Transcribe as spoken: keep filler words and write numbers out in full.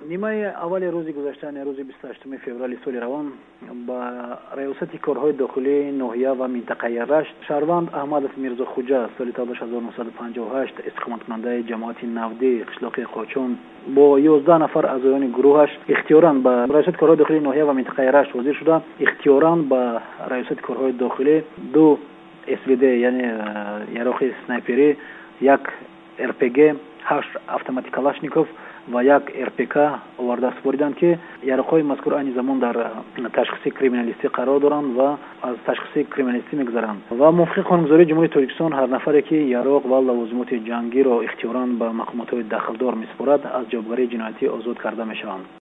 نیمه اول روز گذشته یعنی روز بیست و هشتم فوریه سال روان با ریاست کارهای داخلی ناحیه و منطقه رشت شهروند احمد میرزا خوجا سال تابش هزار و نهصد و پنجاه و هشت استقامت کننده جماعت نودی قشلاق قاچون با یازده نفر اعضایان گروهش اختیاراً به ریاست کارهای داخلی ناحیه و منطقه رشت وزیر شده. اختیاراً به ریاست کارهای داخلی دو اس وی دی یعنی یراق سنایپری، یک ار پی جی، هشت اتوماتیک کلاشنیکوف و یک ار پی که آورده سپردند که یراق‌های مذکور این زمان در تشخیص کریمینالیستی قرار دارند و از تشخیص کریمینالیستی میگذرند و موافق قانونگذاری جمهوری تاجیکستان هر نفری که یراق و لوازمات جنگی را اختیاراً به مقامات داخلدار میسپارد از جوابگری جنایتی آزاد کرده میشوند.